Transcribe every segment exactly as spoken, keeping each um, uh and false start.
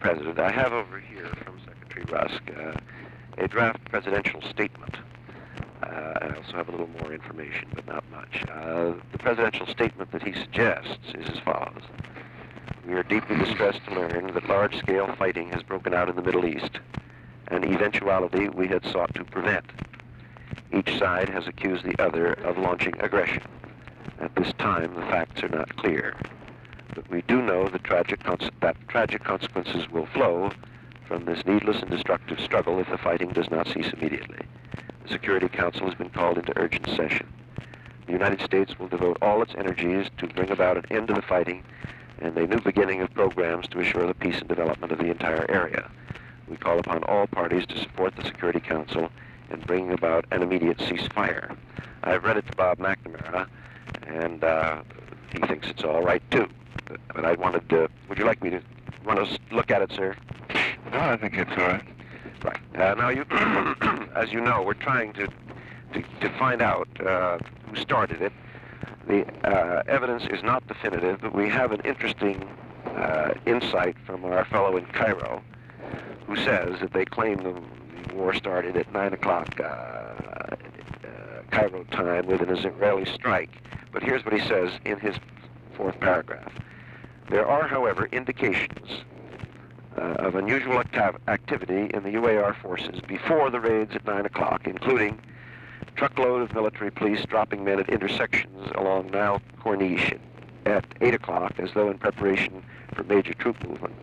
President. I have over here from Secretary Rusk uh, a draft presidential statement. Uh, I also have a little more information, but not much. Uh, the presidential statement that he suggests is as follows. We are deeply distressed to learn that large-scale fighting has broken out in the Middle East, an eventuality we had sought to prevent. Each side has accused the other of launching aggression. At this time, the facts are not clear, but we do know that tragic, that tragic consequences will flow from this needless and destructive struggle if the fighting does not cease immediately. The Security Council has been called into urgent session. The United States will devote all its energies to bring about an end to the fighting and a new beginning of programs to assure the peace and development of the entire area. We call upon all parties to support the Security Council in bringing about an immediate ceasefire. I've read it to Bob McNamara, and uh, he thinks it's all right too. But I wanted to, would you like me to, want to look at it, sir? No, I think it's all right. Right. Uh, now, you, as you know, we're trying to, to, to find out uh, who started it. The uh, evidence is not definitive, but we have an interesting uh, insight from our fellow in Cairo, who says that they claim the, the war started at nine o'clock uh, uh, Cairo time with an Israeli strike. But here's what he says in his fourth paragraph. There are, however, indications uh, of unusual acti activity in the U A R forces before the raids at nine o'clock, including a truckload of military police dropping men at intersections along Nile Corniche at eight o'clock, as though in preparation for major troop movement.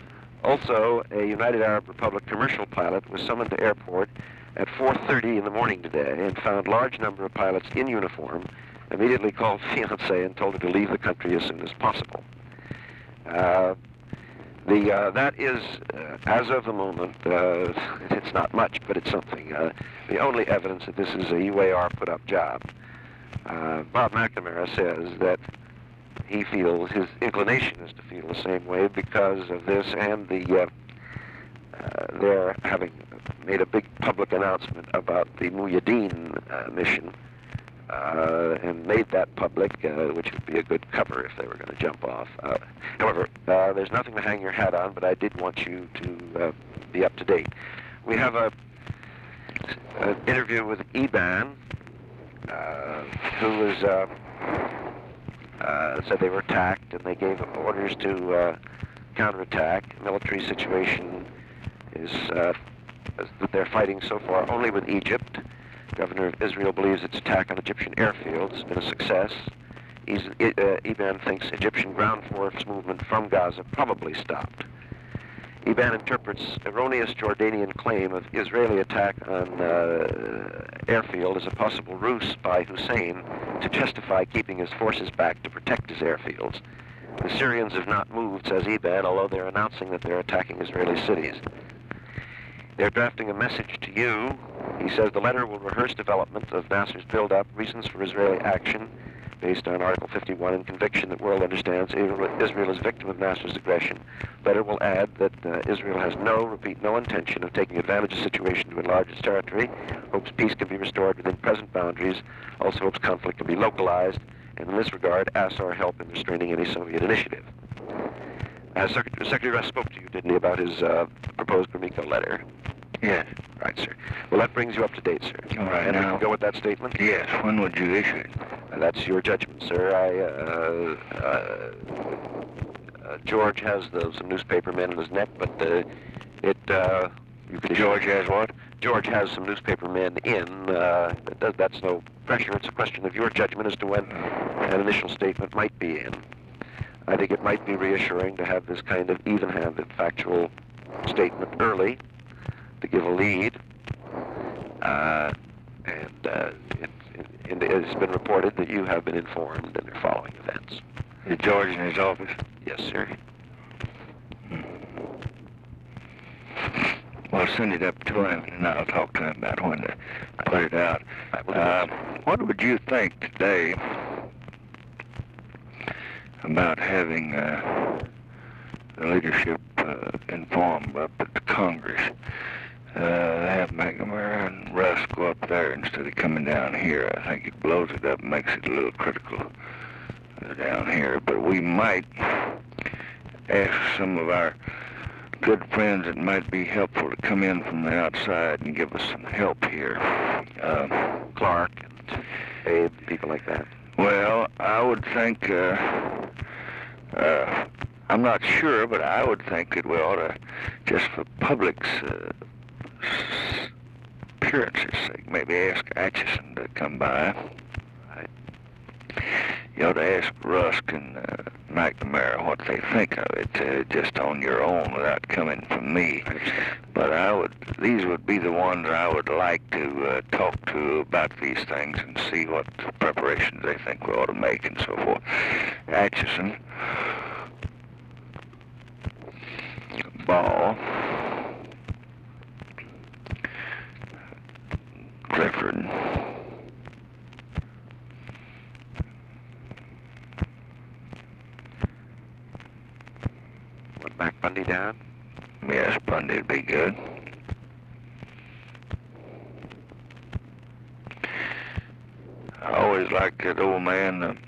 Also, a United Arab Republic commercial pilot was summoned to airport at four thirty in the morning today and found large number of pilots in uniform, immediately called fiancée and told her to leave the country as soon as possible. Uh, the, uh, that is, uh, as of the moment, uh, it's not much, but it's something. Uh, the only evidence that this is a U A R put-up job. Uh, Bob McNamara says that he feels, his inclination is to feel the same way because of this and the, uh, uh, their having made a big public announcement about the Mujahideen uh, mission, Uh, and made that public, uh, which would be a good cover if they were going to jump off. Uh, however, uh, there's nothing to hang your hat on, but I did want you to uh, be up to date. We have a, an interview with Eban, uh, who was, uh, uh, said they were attacked, and they gave them orders to uh, counterattack. Military situation is uh, that they're fighting so far only with Egypt. Governor of Israel believes its attack on Egyptian airfields has been a success. He's, uh, Eban thinks Egyptian ground force movement from Gaza probably stopped. Eban interprets erroneous Jordanian claim of Israeli attack on uh, airfield as a possible ruse by Hussein to justify keeping his forces back to protect his airfields. The Syrians have not moved, says Eban, although they're announcing that they're attacking Israeli cities. They're drafting a message to you. He says the letter will rehearse development of Nasser's build-up, reasons for Israeli action, based on Article fifty-one and conviction that world understands Israel is victim of Nasser's aggression. Letter will add that uh, Israel has no, repeat, no intention of taking advantage of the situation to enlarge its territory, hopes peace can be restored within present boundaries, also hopes conflict can be localized, and in this regard asks our help in restraining any Soviet initiative. Uh, Secretary, Secretary Rusk spoke to you, didn't he, about his uh, proposed Gromyko letter? Yes. Right, sir. Well, that brings you up to date, sir. All right, and now, we can go with that statement? Yes. When would you issue it? Uh, that's your judgment, sir. I, uh, uh, uh, George has the, some newspaper men in his net, but uh, it, uh, you could George has what? George has some newspaper men in. Uh, that, that's no pressure. It's a question of your judgment as to when an initial statement might be in. I think it might be reassuring to have this kind of even-handed factual statement early to give a lead. Uh, and uh, it, it, it has been reported that you have been informed and are following events. Is George in his office? Yes, sir. Hmm. Well, send it up to him, and I'll talk to him about when to put it out. Uh, what would you think today about having uh, the leadership uh, informed up at the Congress? Uh, have McNamara and Rusk go up there instead of coming down here. I think it blows it up and makes it a little critical uh, down here. But we might ask some of our good friends that might be helpful to come in from the outside and give us some help here. Uh, Clark and Abe, people like that. well, I would think, uh, uh, I'm not sure, but I would think that we ought to, just for public's uh, appearance's sake, maybe ask Atchison to come by. You ought to ask Rusk and uh, McNamara what they think of it, uh, just on your own, without coming from me. But I would, these would be the ones I would like to uh, talk to about these things and see what preparations they think we ought to make and so forth. Atchison, Ball, Clifford, Want Mac Bundy down? yes, Bundy'd be good. I always liked that old man, uh,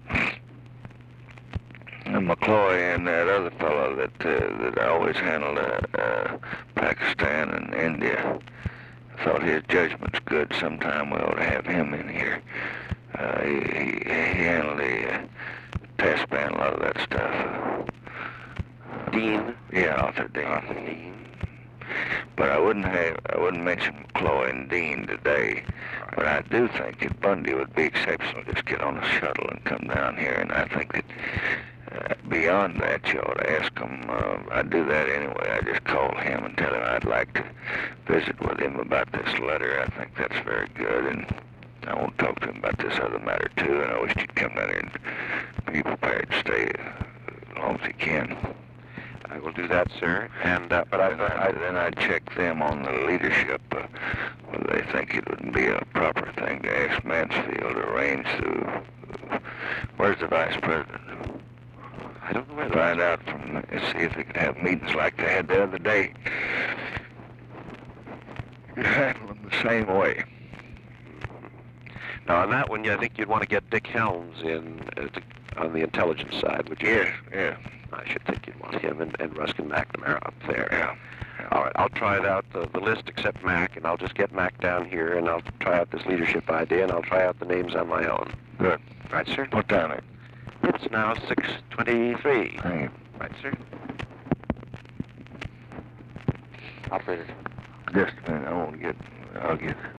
and McCloy, and that other fellow that uh, that always handled uh, uh, Pakistan and India. I thought his judgment's good. Sometime we ought to have him in here. Uh, he, he, he handled the uh, test ban, a lot of that stuff. Dean? Yeah, Arthur Dean. Arthur Dean. But I wouldn't have, I wouldn't mention McCloy and Dean today. But I do think that Bundy would be exceptional. Just get on a shuttle and come down here. And I think that uh, beyond that, you ought to ask him. Uh, I'd do that anyway. I just call him and tell him I'd like to visit with him about this letter. I think that's very good. And I won't talk to him about this other matter too. And I wish he'd come down here and be prepared to stay as long as he can. I will do that, sir. And uh, but I, then, I, I then I'd check them on the leadership, uh, whether they think it would be a proper thing to ask Mansfield to arrange to. Uh, where's the vice president? I don't know where. Find out from and see if they could have meetings like they had the other day. You handle them the same way. Now on that one, I think you'd want to get Dick Helms in uh, to, on the intelligence side, would you? Yes, yeah. I should think you'd want him and, and Rusk and McNamara up there. Yeah. yeah. All right, I'll try it out, the, the list except Mac, and I'll just get Mac down here, and I'll try out this leadership idea, and I'll try out the names on my own. Good. Right, sir? What time is it? It's now six twenty-three. Thank you. Right, sir? Operator. Just a minute. I won't get. I'll get.